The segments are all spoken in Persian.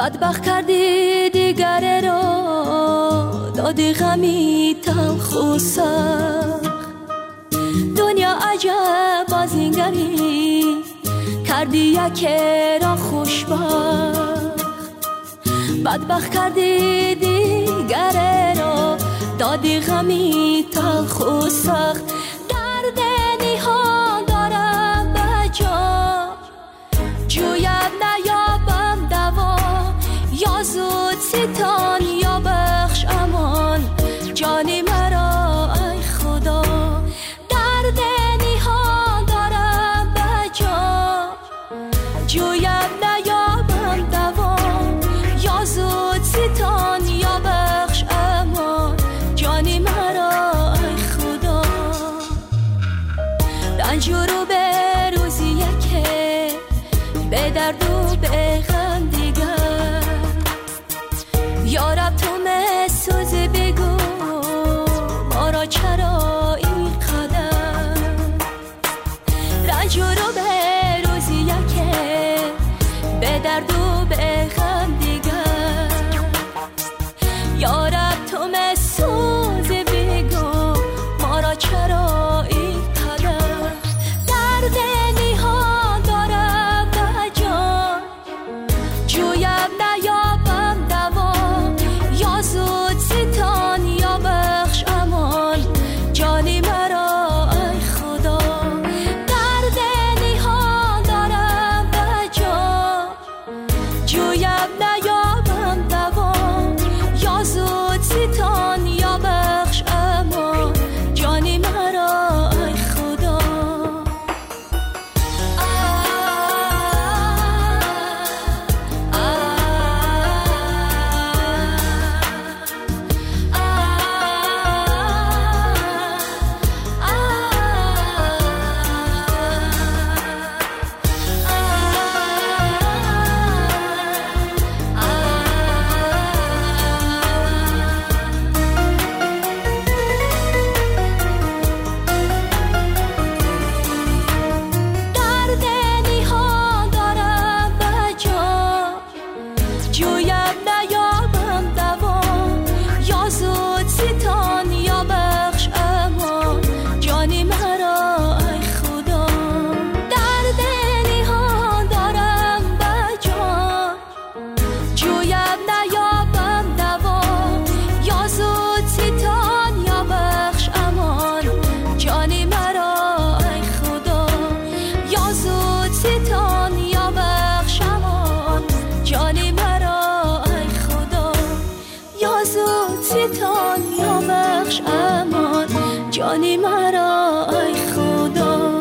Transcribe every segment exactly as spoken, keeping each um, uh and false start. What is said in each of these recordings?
بدبخت کردی دیگر را، دادی غمی تلخ و سخت. دنیا عجب از این گری، کردی یکی را خوشبخت. بدبخت کردی دیگر را، دادی غمی تلخ و سخت. درد نهان دارم به جا، جویم نیابم دوا. یا زود ستان یا بخش امان، جانی مرا ای خدا. درد نهان دارم به جا، جویم نیابم دوا. یا زود ستان یا بخش امان، جانی مرا ای خدا. رنجور و به روزی یکه، به درد و به غم دیگر. یارب تو مسوز بگو ما را چرا این قدر. رنجور و به روزی یکه، به درد و به غم دیگر. یارب تو مسوز بگو ما را چرا این قدر. درد نهان دارم به جان، جویم نیابم دوا. یا زود ستان یا بخش امان، جانی مرا ای خدا. درد نهان دارم به جان، جویم نیابم دوا. یا زود ستان یا بخش امان، جانی مرا ای خدا. درد نهان دارم به جان، جویم نیابم دوا. یا زود ستان یا بخش امان، جانی مرا ای خدا. درد نهان دارم به جان، جویم نیابم دوا. یا زود ستان یا بخش امان، جانی مرا ای خدا. یا زود ستان یا بخش امان، جانی مرا ای خدا. یا زود ستان یا بخش امان، جانی مرا ای خدا.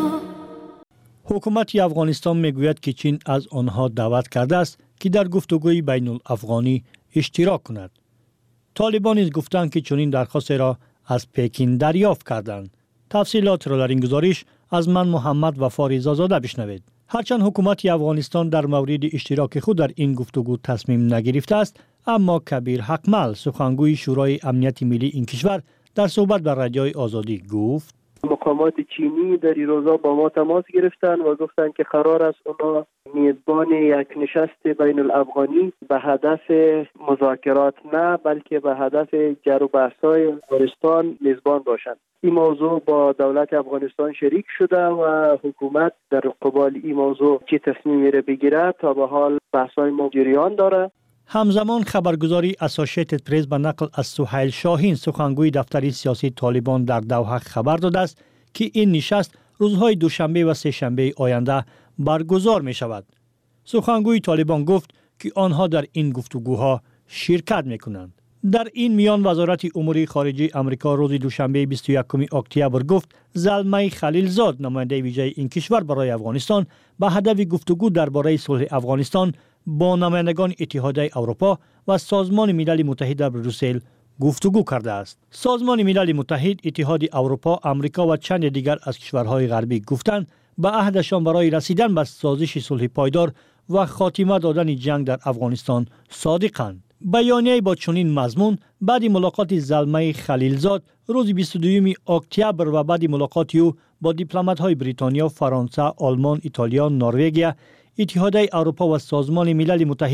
حکومت افغانستان میگوید که چین از آنها دعوت کرده است که در گفتگوی بین الافغانی اشتراک کند. طالبان نیز گفتند که چنین درخواست را از پکین دریافت کردند. تفصیلات را در این گزارش از من محمد وفا رضازاده بشنوید. هرچند حکومت افغانستان در مورد اشتراک خود در این گفتگو تصمیم نگرفته است، اما کبیر حقمل سخنگوی شورای امنیت ملی این کشور در صحبت با رادیوی آزادی گفت: مقامات چینی در این روزا با ما تماس گرفتن و گفتن که قرار است اونا میزبان یک نشست بین الافغانی به هدف مذاکرات نه بلکه به هدف جر و بحث‌های افغانستان میزبان باشند. این موضوع با دولت افغانستان شریک شده و حکومت در قبال این موضوع چه تصمیمی را بگیرد تا به حال بحث‌های ما جریان داره. همزمان خبرگزاری اسوسییتد پرس به نقل از سهیل شاهین سخنگوی دفتر سیاسی طالبان در دوحه خبر داده است که این نشست روزهای دوشنبه و سه شنبه آینده برگزار می شود. سخنگوی طالبان گفت که آنها در این گفتگوها شرکت می کنند. در این میان وزارت امور خارجه آمریکا روز دوشنبه بیست و یکم اکتبر گفت زلمه خلیلزاد نماینده ویژه این کشور برای افغانستان به هدف گفتگو درباره صلح افغانستان با نمایندگان اتحادیه اروپا و سازمان ملل متحد در بروسل گفتگو کرده است. سازمان ملل متحد، اتحاد اروپا، آمریکا و چند دیگر از کشورهای غربی گفتند به عهدشان برای رسیدن به سازش صلح پایدار و خاتمه دادن جنگ در افغانستان صادقند. بیانیه با چنین مضمون بعد ملاقات زلمه خلیلزاد روز بیست و دوم اکتبر و بعد ملاقات او با دیپلمات‌های بریتانیا، فرانسه، آلمان، ایتالیا، نروژ، اتحادیه اروپا و سازمان ملل متحد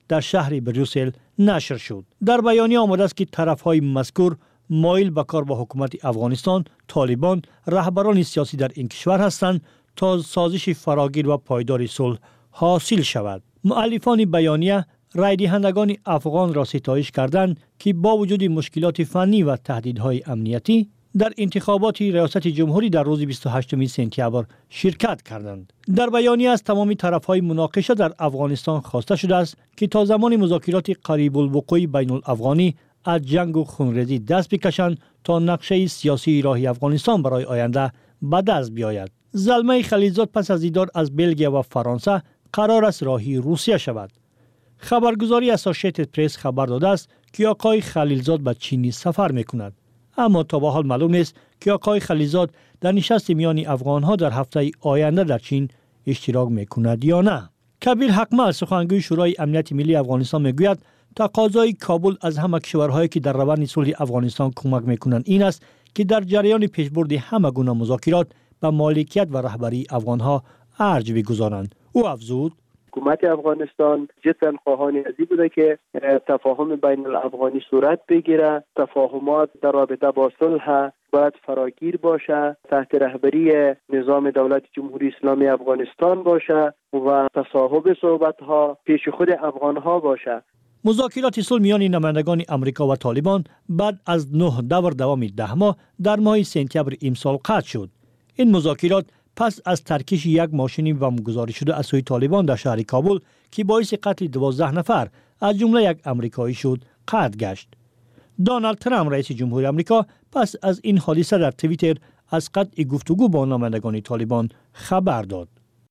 در شهر بروسل نشر شد. در بیانیه آمده است که طرف‌های مذکور مایل به کار با حکومت افغانستان، طالبان، رهبران سیاسی در این کشور هستند تا سازش فراگیر و پایدار صلح حاصل شود. مؤلفان بیانیه رای دهندگان افغان را ستایش کردند که با وجود مشکلات فنی و تهدیدهای امنیتی در انتخابات ریاست جمهوری در روز بیست و هشتم سپتامبر شرکت کردند. در بیانیه از تمامی طرف‌های مناقشه در افغانستان خواسته شده است که تا زمان مذاکرات قریب الوقوع بین الافغانی از جنگ و خونریزی دست بکشند تا نقشه سیاسی راه افغانستان برای آینده به دست بیاید. زلمه خلیلزاد پس از دیدار از بلژیم و فرانسه قرار است راهی روسیه شود. خبرگزاری اسوسییتد پرس خبر داده است که آقای خلیلزاد به چین سفر میکند. اما تا به حال معلوم نیست که آقای خلیلزاد در نشست میان افغان‌ها در هفته آینده در چین اشتراک میکند یا نه. کبیر حکمل سخنگوی شورای امنیت ملی افغانستان میگوید تقاضای کابل از همه کشورهایی که در روند صلح افغانستان کمک میکنند این است که در جریان پیشبرد همه گونه مذاکرات به مالکیت و رهبری افغان‌ها ارج بگذارند. او افزود حکومت افغانستان جدا خواهان ازی بوده که تفاهم بین الافغانی صورت بگیره، تفاهمات در رابطه با صلح باید فراگیر باشه، تحت رهبری نظام دولت جمهوری اسلامی افغانستان باشه و تصاحب صحبت‌ها پیش خود افغان‌ها باشه. مذاکرات صلح میان نمایندگان امریکا و طالبان بعد از نه دور دوام ده ماه در ماه سپتامبر امسال قطع شد. این مذاکرات پس از ترکیش یک ماشین بم گذاری شده از سوی طالبان در شهر کابل که باعث قتل دوازده نفر از جمله یک امریکایی شد قطع گشت. دونالد ترامپ رئیس جمهوری آمریکا پس از این حادثه در توییتر از قطع گفتگو با نمایندگان طالبان خبر داد.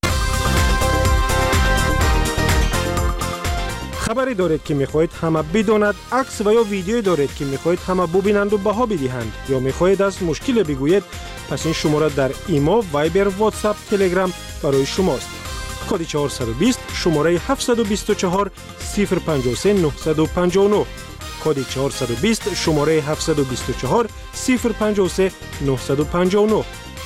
خبری دارید که میخواهید همه بداند، عکس و یا ویدیویی دارید که میخواهید همه ببینند و بها بدهند یا میخواهید از مشکل بگویید، پس این شماره در ایما، وایبر، واتساپ، تلگرام برای شماست. کد چهارصد و بیست شماره هفتصد و بیست و چهار صفر پنجاه و سه نهصد و پنجاه و نه. کد چهارصد و بیست شماره هفتصد و بیست و چهار صفر پنجاه و سه نهصد و پنجاه و نه.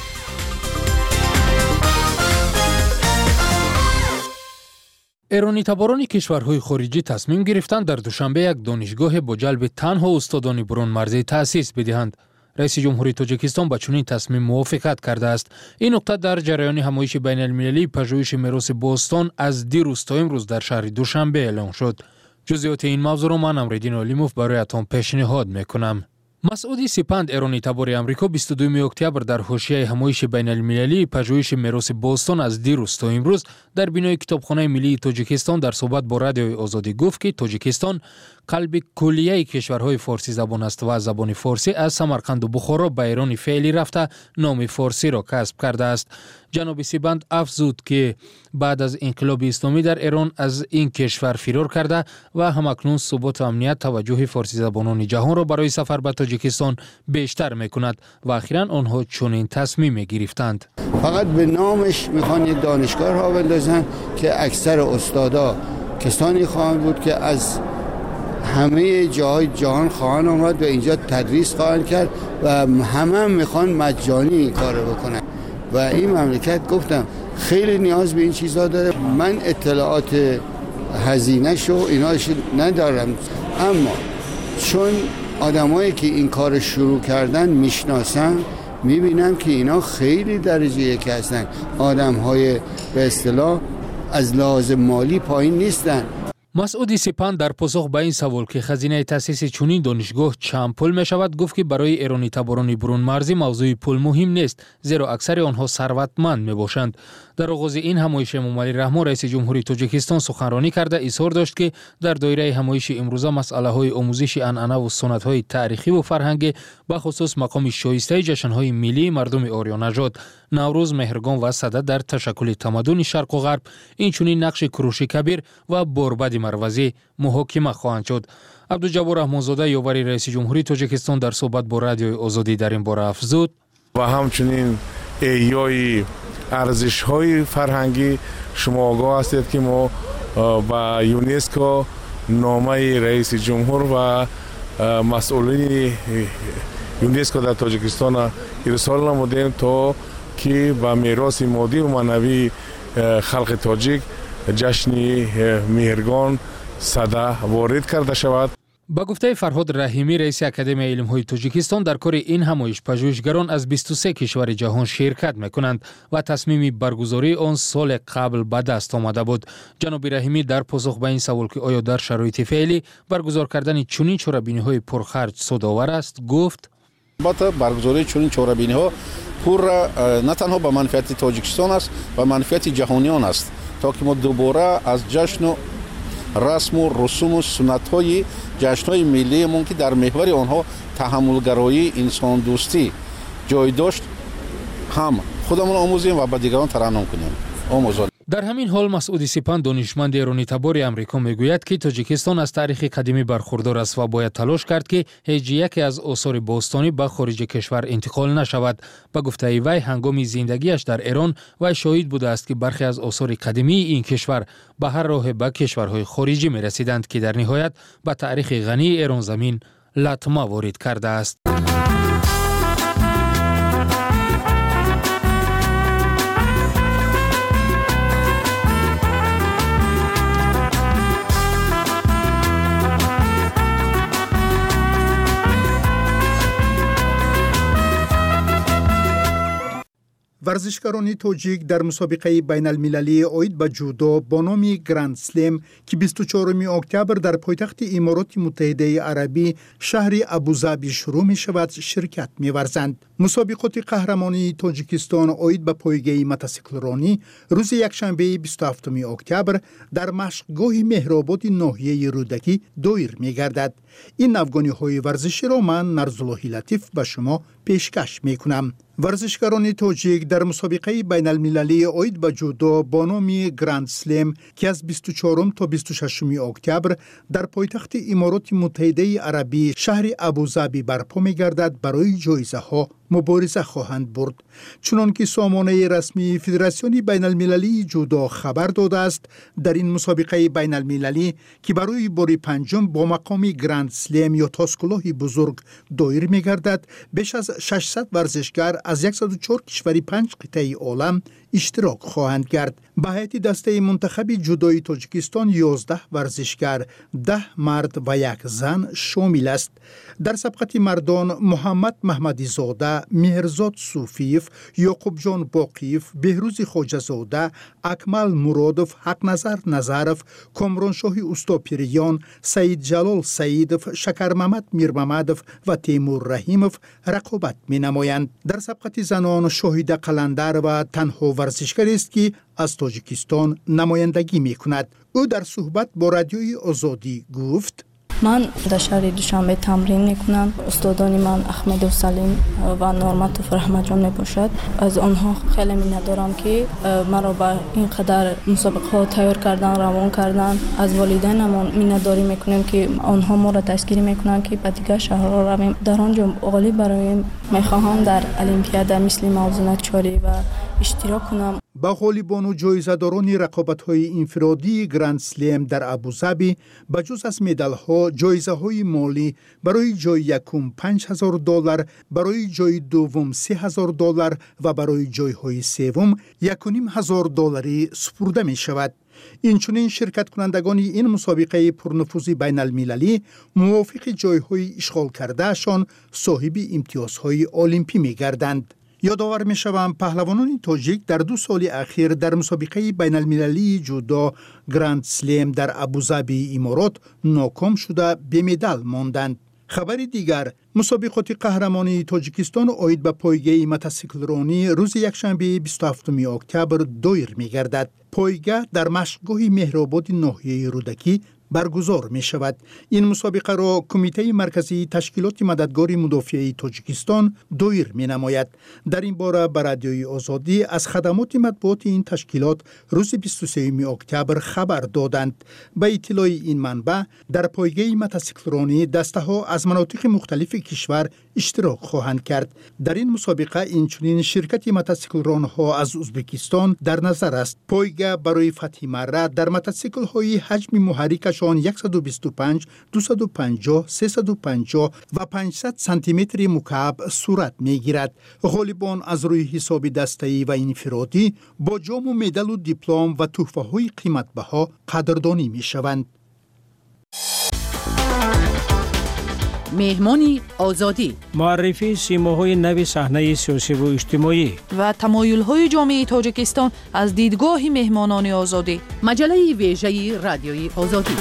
ایرانی تباران کشورهای خارجی تصمیم گرفتند در دوشنبه یک دانشگاه با جلب تنها استادان برون مرزی تأسیس بدهند. رئیس جمهوری تاجیکستان با چنین تصمیم موافقت کرده است. این نکته در جریان همایش بین المللی پژوهش میراث باستان از دیروز تا امروز در شهر دوشنبه اعلام شد. جزئیات این موضوع را من امردین علیموف برایتان پیشنهاد میکنم. مسعود سپند ایرانی تبار آمریکا بیست و دوم اکتبر در حاشیه همایش بین المللی پژوهش میراث باستان از دیروز تا امروز در بینای کتابخانه ملی تاجیکستان در صحبت با رادیوی آزادی گفت که تاجیکستان قلب کلیه کشورهای فارسی زبان است و زبان فارسی از سمرقند و بخارا به ایران فعلی رفته نام فارسی را کسب کرده است. جناب سپند افزود که بعد از انقلاب اسلامی در ایران از این کشور فرار کرده و همکنون ثبات و امنیت توجه فارسی زبانان جهان را برای سفر به تاجیکستان بیشتر میکند و اخیراً آنها چنین تصمیم گرفتند. فقط به نامش میخوان یک دانشگاه را بندازن که اکثر استادا کسانی خواهند بود که از همه جاهای جهان خواهند آمد و اینجا تدریس خواهند کرد و همه هم میخوان مجانی کار بکنن و این مملکت گفتم خیلی نیاز به این چیزا داره. من اطلاعات هزینه شو ایناش ندارم، اما چون آدمایی که این کار شروع کردن میشناسن میبینم که اینا خیلی درجه یک هستن، آدمهای به اصطلاح از لحاظ مالی پایین نیستن. مسعود سپند در پاسخ به این سوال که خزینه تأسیس چنین دانشگاه چند پول می شود گفت که برای ایرانی تباران برون مرزی موضوع پول مهم نیست، زیرا اکثر آنها ثروتمند می باشند. در آغاز این همایش امام علی رحمان رئیس جمهوری تاجیکستان سخنرانی کرده اظهار داشت که در دایره همایش امروزه مسئله های آموزش عنعنه و سنت های تاریخی و فرهنگی به خصوص مقام شایسته جشن های ملی مردم آریا نژاد، نوروز، مهرگان و صدد در تشکل تمدن شرق و غرب، این چنین نقش کروش کبیر و بربد مروزی محاکمه خواهند شد. عبدالجبار رحمانزاده یاور رئیس جمهوری تاجیکستان در صحبت با رادیوی آزادی در این باره افزود و همچنین احیای ارزش‌های فرهنگی. شما آگاه هستید که ما با یونسکو نامه رئیس جمهور و مسئولین یونسکو در تاجیکستان ارسال نمودیم تا که با میراث مادی و معنوی خلق تاجیک جشن مهرگان صده وارد کرده شود. با گفته فرهاد رحیمی رئیس اکادمی علم‌های تاجیکستان در کار این همایش پژوهشگران از بیست و سه کشور جهان شرکت می‌کنند و تصمیم برگزاری آن سال قبل به دست آمده بود. جناب رحیمی در پاسخ به این سوال که آیا در شرایط فعلی برگزار کردن چنین چهاره‌بینی‌های پرخرج سودآور است گفت: البته برگزاری چنین چهاره‌بینی‌ها پر نه تنها به منفعت تاجیکستان است و منفعت جهانیان است تا که ما دوباره از جشن و رسم و رسوم و سنت‌های جشن‌های ملیمون که در محور آنها تحمل‌گرایی، انسان دوستی جای داشت هم خودمون آموزیم و به دیگران ترنم کنیم. آموزان. در همین حال مسعود سپند دانشمند ایرانی تبار امریکا میگوید که تاجیکستان از تاریخ قدیمی برخوردار است و باید تلاش کرد که هیچ یکی از آثار باستانی به خارج کشور انتقال نشود. به گفته وی هنگام زندگیش در ایران وی شاهد بوده است که برخی از آثار قدیمی این کشور به هر راه به کشورهای خارجی می رسیدند که در نهایت به تاریخ غنی ایران زمین لطمه وارد کرده است. ورزشکاران تاجیک در مسابقه بین المللی عاید به جودو با نام گرند سلم که بیست و چهارم اکتبر در پایتخت امارات متحده عربی شهر ابوظبی شروع می شود شرکت می ورزند. مسابقات قهرمانی تاجیکستان عاید به پایگاه موتورسیکل رانی روز یکشنبه بیست و هفتم اکتبر در مشقگاه مهرآباد ناحیه رودکی دایر می گردد. این افغانی های ورزشی را من نرزالله لطیف به شما پیشکش می کنم. ورزشکاران تاجیک در مسابقه بین المللی عاید به جودو با نام گرند سلم که از بیست و چهارم تا بیست و ششم اکتبر در پایتخت امارات متحده عربی شهر ابوظبی برپا می گردد برای جایزه ها مبارزه خواهند برد. چنانکه سامانه رسمی فدراسیون بین المللی جودو خبر داده است در این مسابقه بین المللی که برای بار پنجم با مقام گرند سلم یا تاسکلاه بزرگ دایر می گردد بیش از ششصد ورزشگر از صد و چهار کشور پنج قطعه عالم اشتراک خواهند کرد. به هیئت دسته منتخب جودوی تاجیکستان یازده ورزشگر، ده مرد و یک زن شامل است. در سبقت مردان محمد محمدی زاده، مهرزاد صوفیف، یعقوب جان باقیف، بهروز خواجه زاده، اکمل مرادف، حق نظر نظرف، کامران شاهی استاپیریان، سید جلال سیدف، شکر محمد میر محمدف و تیمور رحیمف رقابت می نمایند. در سبقت زنان شاهد قلندر و تنها ورزشگر است که از تاجیکستان نمایندگی می کند. او در صحبت با رادیوی آزادی گفت: من در شهر دوشنبه تمرین میکنم. استادانی من احمد و سلیم و نورمت و رحمت جان میباشد. از آنها خیلی منت دارم که مرا به این قدر مسابقه ها تیار کردن، روان کردن. از والدینم منت داری میکنیم که آنها ما را تشکیل میکنن که به دیگر شهرها رویم. در آنجا غالب برایم میخواهم در المپیاد مثل موضوع نگچاری و اشتراک کنم. با غالبان و جایزه‌داران رقابت‌های انفرادی گرند سلم در ابوظبی بجز از مدال‌ها جایزه‌های مالی برای جای یکم پنج هزار دلار، برای جای دوم سه هزار دلار و برای جای‌های سوم یک و نیم هزار دلاری سپرده می‌شود. اینچنین شرکت کنندگان این مسابقه پرنفوذ بین المللی موافق جای‌های اشغال کردهشان صاحب امتیازهای المپی می‌گردند. یادآور می شوم پهلوانان تاجیک در دو سال اخیر در مسابقه بین المللی جودو گرند سلم در ابوظبی امارات ناکام شده به مدال ماندند. خبر دیگر، مسابقات قهرمانی تاجیکستان عاید به پایگاه موتورسیکل رانی روز یکشنبه بیست و هفتم اکتبر دایر می گردد. پایگاه در مشقگاه مهرآباد ناحیه رودکی برگزار می شود. این مسابقه را کمیته مرکزی تشکیلات مددگار مدافع تاجیکستان دایر می نماید. در این باره به رادیوی آزادی از خدمات مطبوعات این تشکیلات روز بیست و سوم اکتبر خبر دادند. به اطلاع این منبع در پایگاه موتورسیکل رانی دسته ها از مناطق مختلف کشور اشتراک خواهند کرد. در این مسابقه اینچنین شرکت موتورسیکل رانها از ازبکستان در نظر است. پایگاه برای فتح مره در موتورسیکل های حجم محرکش صد و بیست و پنج، دویست و پنجاه، سیصد و پنجاه و پانصد سانتی متر مکعب صورت میگیرد. غالبان از روی حساب دسته‌ای و انفرادی با جام و مدال و دیپلم و تحفه‌های قیمت بها قدردانی میشوند. مهمانی آزادی، معرفی سیماهای نو صحنه سیاسی و اجتماعی و تمایل‌های جامعه تاجیکستان از دیدگاه مهمانان آزادی. مجله ویژه رادیوی آزادی.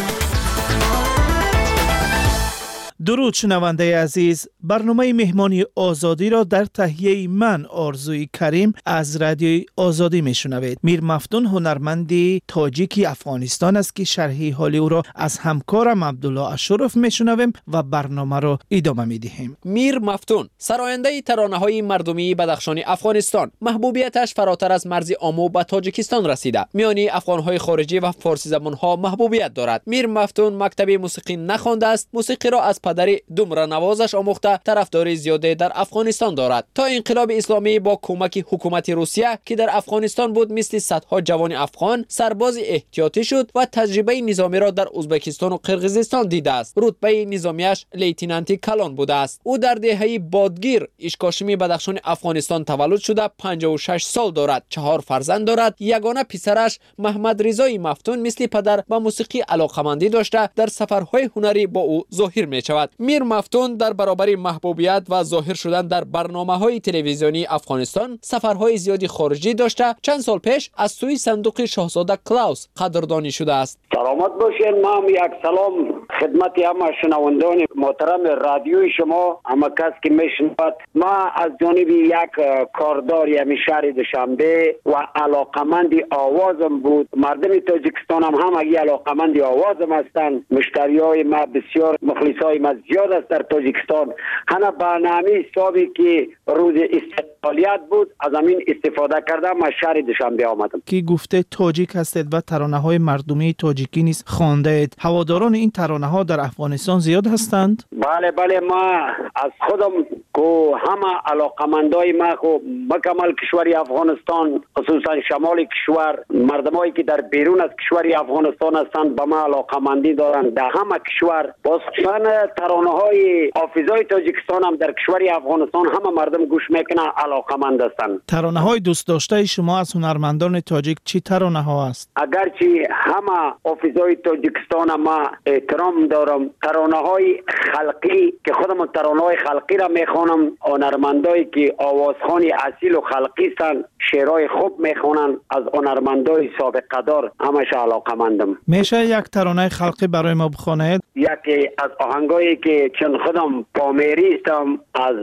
درود شنونده عزیز، برنامه مهمانی آزادی را در تهیه من آرزوی کریم از رادیوی آزادی میشنوید. میر مفتون هنرمندی تاجیکی افغانستان است که شرحی حالی او را از همکارم عبدالله اشرف میشنویم و برنامه را ادامه میدهیم. میر مفتون سراینده ترانه‌های مردمی بدخشان افغانستان، محبوبیتش فراتر از مرز آمو به تاجیکستان رسیده. میانی افغان‌های خارجی و فارسی زبان‌ها محبوبیت دارد. میر مفتون مکتب موسیقی نخوانده است، موسیقی را از پدر دومره نوازش آموخته طرفداری زیاده در افغانستان دارد. تا انقلاب اسلامی با کمک حکومت روسیه که در افغانستان بود، مثل صدها جوان افغان سرباز احتیاطی شد و تجربه نظامی را در ازبکستان و قرقیزستان دیده است. رتبه نظامیش لیتنانتی کلان بوده است. او در دهه بادگیر اشکاشمی بدخشان افغانستان تولد شده، پنجاه و شش سال دارد، چهار فرزند دارد. یگانه پسرش محمد رضای مفتون مثل پدر به موسیقی علاقمندی داشته، در سفرهای هنری با او ظاهر می شود. میر مفتون در برابر محبوبیت و ظاهر شدن در برنامه‌های تلویزیونی افغانستان سفرهای زیادی خارجی داشته. چند سال پیش از سوی صندوق شاهزاده کلاوس قدردانی شده است. سلامت باشین. ما یک سلام خدمت همه شنوندگان محترم رادیوی شما، همه کس که میشنود. ما از جانب یک کاردار یمی شهر دوشنبه و علاقمندی آوازم بود، مردم تاجیکستان هم همگی علاقمندی آوازم هستند. مشتریای ما بسیار، مخلصای ما زیاد است در تاجیکستان. هنه برنامه حسابی که روز استقلالیت بود از همین استفاده کردم ما شهر دوشنبه آمدم. کی گفته تاجیک هستید و ترانه های مردمی تاجیکی نیز خوانده اید. هواداران این ترانه ها در افغانستان زیاد هستند؟ بله بله، ما از خودم که همه علاقمندای ما خو مکمل کشور افغانستان، خصوصا شمال کشور، مردمایی که در بیرون از کشور افغانستان هستند به ما علاقمندی دارند. در همه کشور خصوصا ترانه های حافظای تاجیکستان هم در کشور افغانستان همه مردم گوش میکنن، علاقمند هستند. ترانه های دوست داشته شما از هنرمندان تاجیک چی ترانه ها است؟ اگرچه همه حافظای تاجیکستان ما احترام دارم، ترانه های خلقی که خودم ترانه های خلقی را میخوانم، هنرمندایی که آوازخوان اصیل و خلقی هستند شعرهای خوب میخوانند، از هنرمندای سابقه دار همش علاقمندم. میشه یک ترانه خلقی برای ما بخوانید؟ یکی از آهنگایی که چون خودم پامیری هستم، از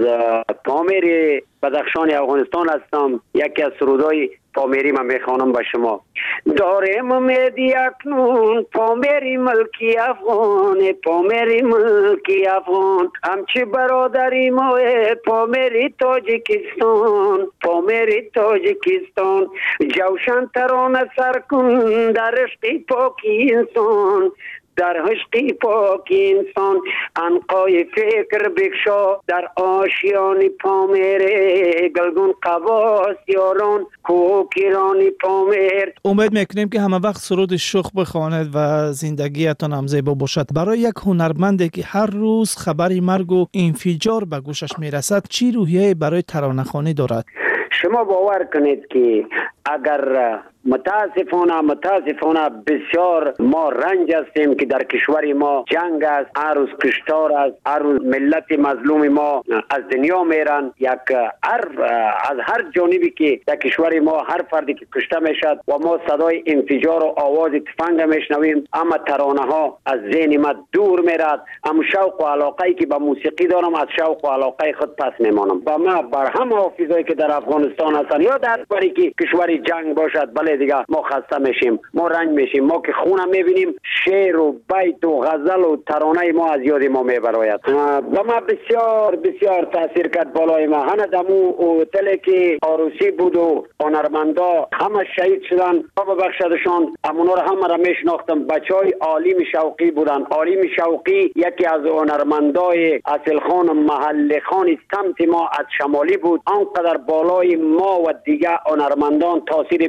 پامیر بدخشان افغانستان هستم، یکی از سرودهای پامیری من میخوانم به شما. دارم امیدی اکنون پامیری ملکی افغان، پامیری ملکی افغان، همچه برادری ما پامیری تاجیکستان، پامیری تاجیکستان، جوشن ترانه سر کن در عشق پاکی انسان، در عشق پاک انسان، عنقای فکر بکشا در آشیان پامیر، گلگون قواس یاران کوکیران پامیر. امید میکنیم که همه وقت سرود شوخ بخواند و زندگیتان هم زیبا باشد. برای یک هنرمندی که هر روز خبری مرگ و انفجار به گوشش میرسد چی روحیه برای ترانه‌خوانی دارد؟ شما باور کنید که اگر متاسفانه متاسفانه بسیار ما رنج هستیم که در کشور ما جنگ است، هر روز کشتار است، هر روز ملت مظلوم ما از دنیا میرن، یک هر از هر جانبی که در کشور ما هر فردی که کشته میشد و ما صدای انفجار و آواز تفنگ میشنویم، اما ترانه ها از ذهن ما دور میرد. اما شوق و علاقه که به موسیقی دارم از شوق و علاقه خود پس نمانم. با ما بر همه حافظایی که در افغانستان هستن یا در بری که کشور جنگ باشد، بله دیگه ما خسته میشیم، ما رنج میشیم. ما که خونه میبینیم شعر و بیت و غزل و ترانه ما از یاد ما میبراید. و ما بسیار بسیار تاثیر کرد بالای ما. هنه دمو هتلی که عروسی بود و هنرمندا همه شهید شدن، بابا بخشدشان. امونا رو همه را میشناختم. بچهای عالم شوقی بودن. عالم شوقی یکی از هنرمندای اصل خان محل خان سمت ما از شمالی بود. آنقدر بالای ما و دیگه هنرمندان تاثیر بسیار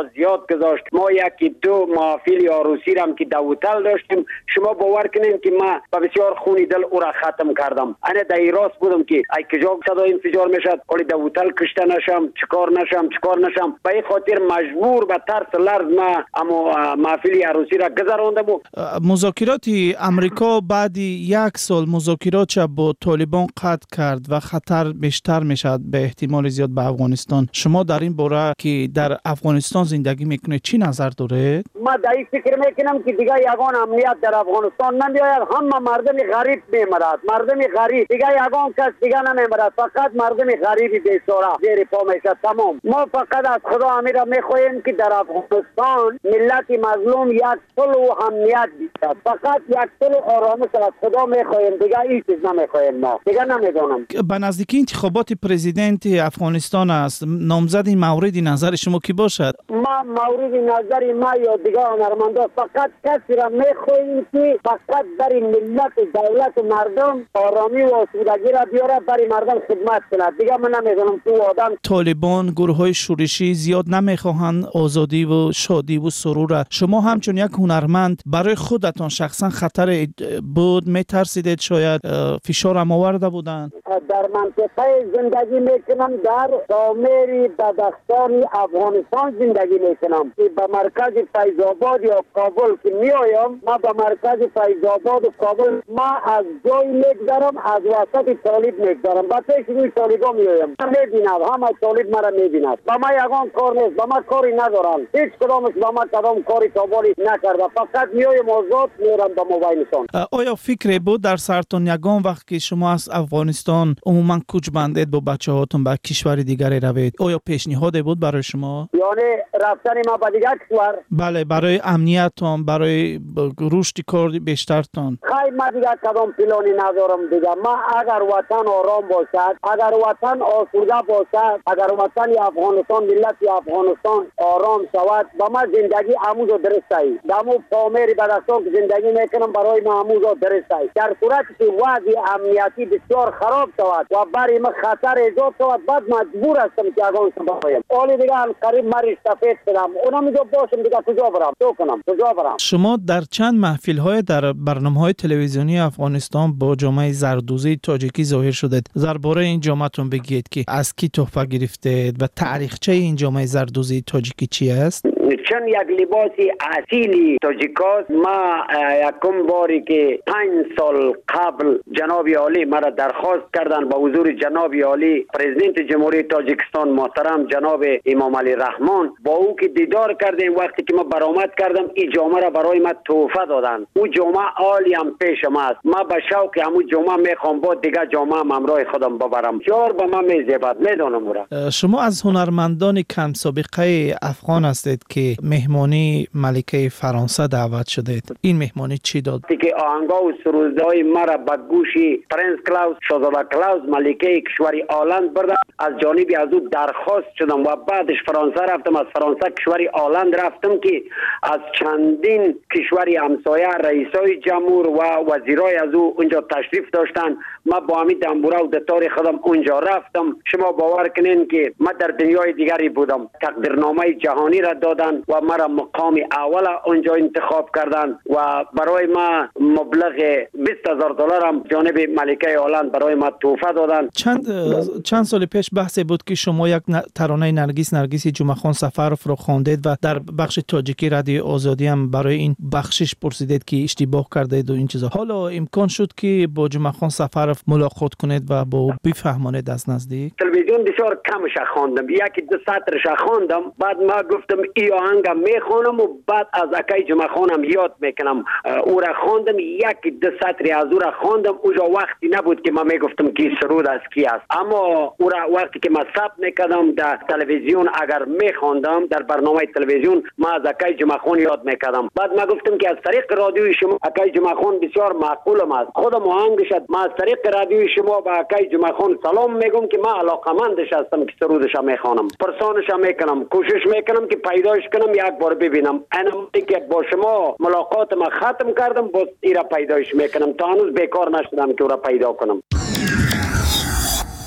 زیاد گذاشت. ما یکی دو محافل عروسی را هم که در هتل داشتیم، شما باور کنین که ما با بسیار خونی دل او را ختم کردم. انا در راست بودم که ای کجا صدا انفجار میشد، ولی در هتل کشته نشم، چیکار نشم چیکار نشم. به این خاطر مجبور به ترس لرز ما اما محفل عروسی را گذراندم. مذاکرات امریکا بعد یک سال مذاکرات با طالبان قطع کرد و خطر بیشتر میشد به احتمال زیاد به افغانستان. شما در این باره که در افغانستان زندگی میکنید چی نظر دارید؟ ما در این فکر میکنم که دیگه یگان امنیت در افغانستان نمیآید. همه مردم غریب میمرد، مردم غریب دیگه یگان کس دیگه نمیمرد، فقط مردم غریبی بیچاره زیر پا میشه. تمام. ما فقط از خدا امیر میخواهیم که در افغانستان ملت مظلوم یک صلح و امنیت بیشتر، فقط یک صلح و آرامش از خدا میخواهیم، دیگه هیچ چیز نمیخواهیم. ما دیگه نمیدونم. به نزدیکی انتخابات پرزیدنت افغانستان است، نامزد مورد نظر شما کی باشد؟ ما مورد نظر ما یا دیگه هنرمندا فقط کسی را میخواهیم که فقط برای ملت دولت و مردم آرامی و آسودگی را بیاره، برای مردم خدمت کنه. دیگه من نمیدونم تو آدم طالبان گروه های شورشی زیاد نمیخواهند آزادی و شادی و سرور. شما همچون یک هنرمند برای خودتان شخصا خطر بود میترسیدید؟ شاید فشار هم آورده بودند؟ در منطقه زندگی میکنم، در سامری بدخشان افغانستان زندگی میکنم که به مرکز فیض آباد یا کابل که میایم، ما به مرکز فیض آباد و کابل ما از جای میگذرم، از وسط طالب میگذرم، با پیش روی طالبا میایم. من میبینم همه طالب مرا میبیند. با ما یگان کار نیست، با ما کاری ندارم، هیچ کدامش با ما کدام کاری کابلی نکرده، فقط میایم آزاد میرم به موبایلشان. آیا فکری بود در سرتون یگان وقت که شما از افغانستان عموما کوچ بندید با بچه هاتون به کشور دیگری روید، آیا پیشنهادی بود برای شما؟ یعنی رفتن ما به دیگر کشور؟ بله، برای امنیتتان، برای رشد کار بیشترتان. خیلی ما دیگر کدام پلانی ندارم دیگه. ما اگر وطن آرام باشد، اگر وطن آسوده باشد، اگر وطن افغانستان ملت افغانستان آرام شود، با ما زندگی عمود و درست است. دمو پامری بدستان که زندگی میکنم برای ما عمود و درست است. در صورتی که وضع امنیتی بسیار خراب شود و برای ما خطر ایجاد شود، بعد مجبور هستم که افغانستان بایم. اولی دیگه هم قریب مریض سفید شدم، اونم میگه باشم دیگه کجا برم؟ تو کنم کجا برم؟ شما در چند محفل های در برنامه‌های تلویزیونی افغانستان با جامعه زردوزی تاجیکی ظاهر شدید. درباره این جامعه‌تون بگید که از کی تحفه گرفتید و تاریخچه این جامعه زردوزی تاجیکی چی است؟ چون یک لباسی اصیلی تاجیکاست. ما یکم باری که پنج سال قبل جناب عالی مرا درخواست کردن، با حضور جناب عالی پرزیدنت جمهوری تاجیکستان محترم جناب امام علی رحمان، با او که دیدار کردیم، وقتی که ما برآمد کردم این جامعه را برای ما تحفه دادن. او جامعه عالی هم پیش ما است. ما به شوق همون جامعه میخوام با دیگه جامعه هم همراه خودم ببرم. چهار با ما میزیبد میدونم اورا. شما از هنرمندان کم سابقه افغان هستید که مهمانی ملکه فرانسه دعوت شدید. این مهمانی چی داد؟ که آهنگا و سرودهای مرا به گوشی پرنس کلاوس شاهزاده کلاوس ملکه کشوری آلند بردم. از جانبی از او درخواست شدم و بعدش فرانسه رفتم. از فرانسه کشوری آلند رفتم که از چندین کشوری همسایه رئیسای جمهور و وزیرای از او اونجا تشریف داشتن. ما با همین دنبوره و دتار خودم اونجا رفتم. شما باور کنین که ما در دنیای دیگری بودم. تقدیرنامه جهانی را دادن و مرا مقام اول اونجا انتخاب کردن و برای ما مبلغ بیست هزار دلار هم جانب ملکه آلند برای ما تحفه دادن. چند چند سال پیش بحث بود که شما یک ترانه نرگس نرگس جمعه خان سفرف رو خواندید و در بخش تاجیکی رادیو آزادی هم برای این بخشش پرسیدید که اشتباه کردید و این چیزا. حالا امکان شد که با جمعه خان سفرف ملاقات کنید و با او بفهمانید از نزدیک؟ تلویزیون بسیار کمش خواندم، یکی دو سطرش خواندم، بعد ما گفتم ای آهنگم میخونم و بعد از اکای جمعه خانم یاد میکنم. او را خواندم، یکی دو سطری از او را خواندم. اونجا وقتی نبود که ما میگفتم کی سرود از کی است، اما او را وقتی که ما ثبت میکردم در تلویزیون اگر میخواندم در برنامه تلویزیون ما از اکای جمعه خان یاد میکردم. بعد ما گفتم که از طریق رادیوی شما اکای جمعه خان بسیار معقولم است، خودم آهنگ شد. ما از طریق رادیوی شما با اکای جمعه خان سلام میگم که ما علاقمندش هستم که سرودش میخوانم، پرسانش میکنم، کوشش میکنم که پیداش کنم یک بار ببینم. انا که با شما ملاقات ما ختم کردم باز ایرا پیداش میکنم، تا هنوز بیکار نشدم که او را پیدا کنم.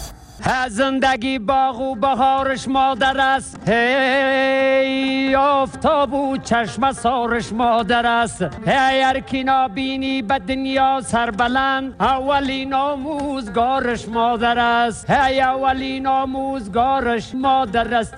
زندگی باغ و بهارش مادر است، هی آفتاب و چشم سارش مادر است. هی هر کی نابینی به دنیا سربلند، اولین آموزگارش مادر است. هی اولین آموزگارش مادر است.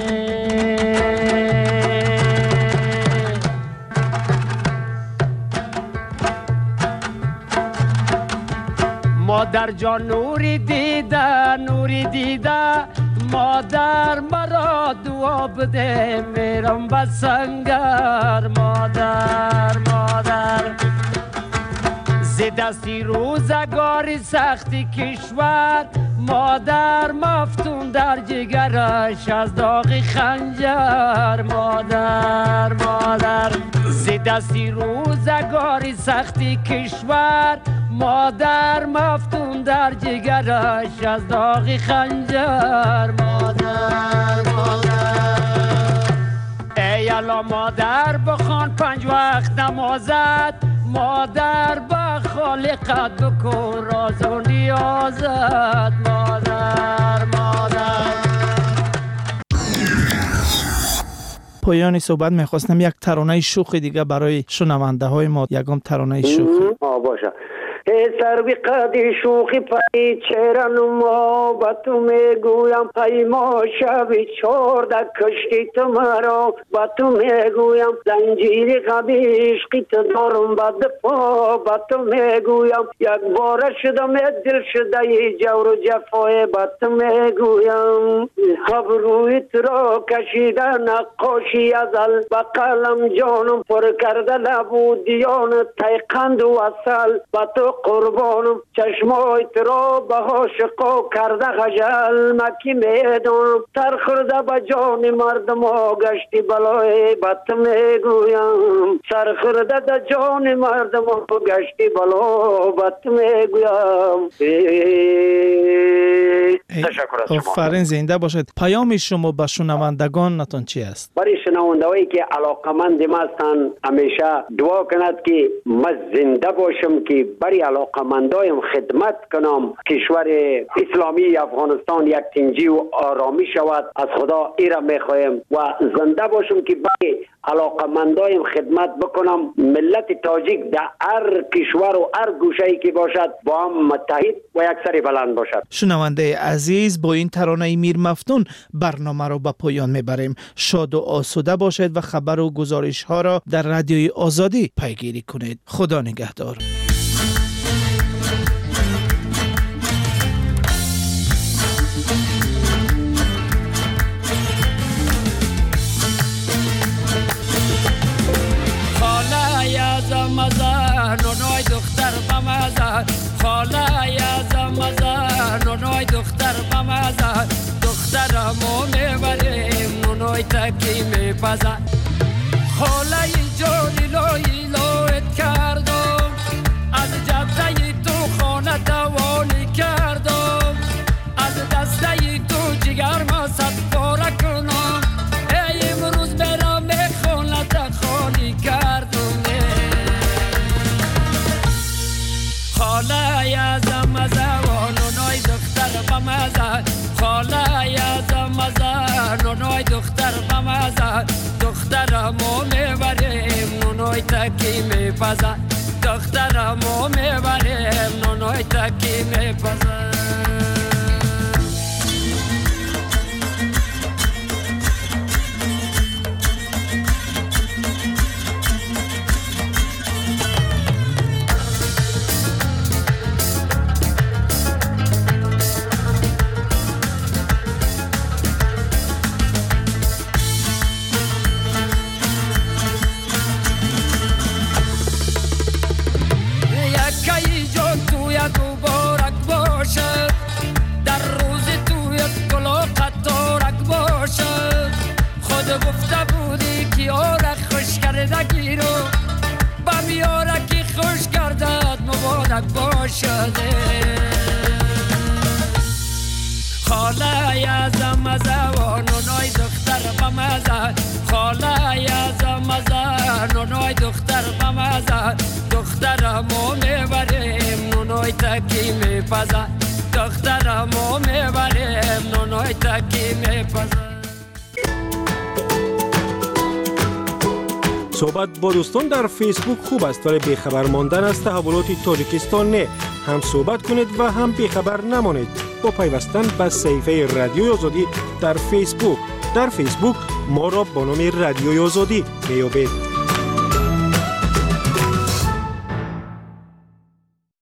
مادر جان نوری دیده نوری دیده، مادر مرا دعا بده میرم به سنگر. مادر مادر ز دستی روزگاری سختی کشور، مادر مفتون در جگرش از داغ خنجر. مادر مادر ز دستی روزگاری سختی کشور، مادر مفتون در جگرش از داغ خنجر. مادر مادر ای الا مادر بخوان پنج وقت نمازت، مادر به خالقت بکن راز و نیازت. مادر مادر پایان صحبت میخواستم یک ترانه شوخی دیگه برای شنونده های ما، یکم ترانه شوخی. آه باشه. سروی قدی شوخی پای چرا ما با تو میگویم، پای ما شبی چورده کشتی تو مرا با تو میگویم، زنجیری قدی عشقی تو دارم با دفا با تو میگویم، یک بار شدم دل شده ی جور و جفای با تو میگویم. ابروی تو را کشیده نقاشی ازل، با قلم جانم پر کرده لبو دیان تیقند و اصل، با تو قربانم چشمای تو را به عاشقا کرده خجل. مکی میدانم تر خورده به جان مردم ها گشتی بلای با تو میگویم، سر خورده به جان مردم ها گشتی بلا با تو میگویم. تشکر از شما. آفرین، زنده باشد. پیام شما به شنوندگان نتون چی است؟ برای شنوندهایی که علاقمند ما هستند همیشه دعا کند که من زنده باشم که برای علاقمندایم خدمت کنم، کشور اسلامی افغانستان یک تنجی و آرامی شود. از خدا ایره میخوایم و زنده باشم که برای علاقمندایم خدمت بکنم. ملت تاجیک در هر کشور و هر گوشه‌ای که باشد با هم متحد و یک سر بلند باشد. شنونده عزیز، با این ترانه میر مفتون برنامه را به پایان میبریم. شاد و آسوده باشید و خبر و گزارش ها را در رادیوی آزادی پیگیری کنید. خدا نگهدار. نونای دختر بمزه، خاله یزم مزه، نونای دختر بمزه، دخترمو میبریم نونای تکی میپزه. خاله جانی لای لایت کردم، از جبزه تو خانه دوانی کردم، از دسته تو جگر ما صد پاره کنم. ای امروز برم خانه خالی کردم. خاله یزم مزه و نونای دختر بمزه، خاله یزم مزه نونای دختر بمزه، دخترمو میبریم نونای تکی میپزه، دخترمو میبریم نونای تکی میپزه. گفته بودی که یارک خوش کرده گیرو با میارکی خوش کردد مبارک باشده. خاله یزم مزه و نونای دختر بمزه، خاله یزم مزه نونای دختر بمزه، دخترمو میبریم نونای تکی میپزه، دختر دخترم و میبریم نونای تکی میپزن. صحبت با دوستان در فیسبوک خوب است ولی بیخبر ماندن از تحولات تاجیکستان نه. هم صحبت کنید و هم بیخبر نمانید با پیوستن به صفحه رادیوی آزادی در فیسبوک. در فیسبوک ما را با نام رادیوی آزادی میابید.